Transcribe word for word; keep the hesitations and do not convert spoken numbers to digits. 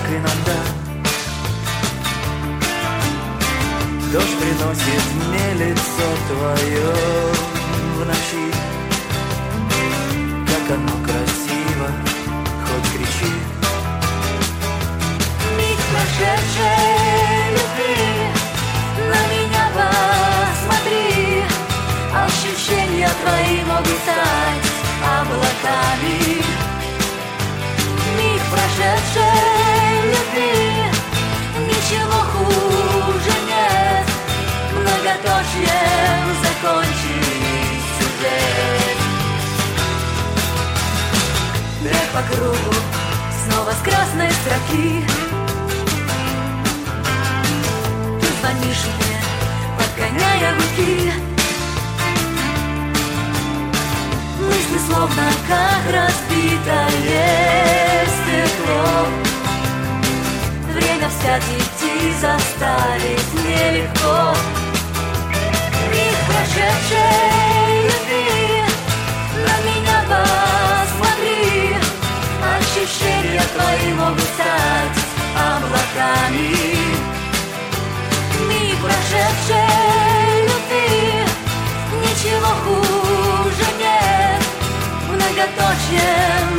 иногда дождь приносит мне лицо твое в ночи. Как оно красиво, хоть кричи. Миг прошедшей любви, на меня посмотри. Ощущения твои могут стать облаками. Миг прошедшей любви, ничего хуже нет. Многоточием закончить сюжет. Бег по кругу, снова с красной строки. Ты звонишь мне, подгоняя руки. Мысли словно как разбитое стекло. Время вспять идти заставить нелегко. Миг прошедшей любви, на меня посмотри. Ощущения твои могут стать облаками. Миг прошедшей любви, ничего хуже нет. Многоточием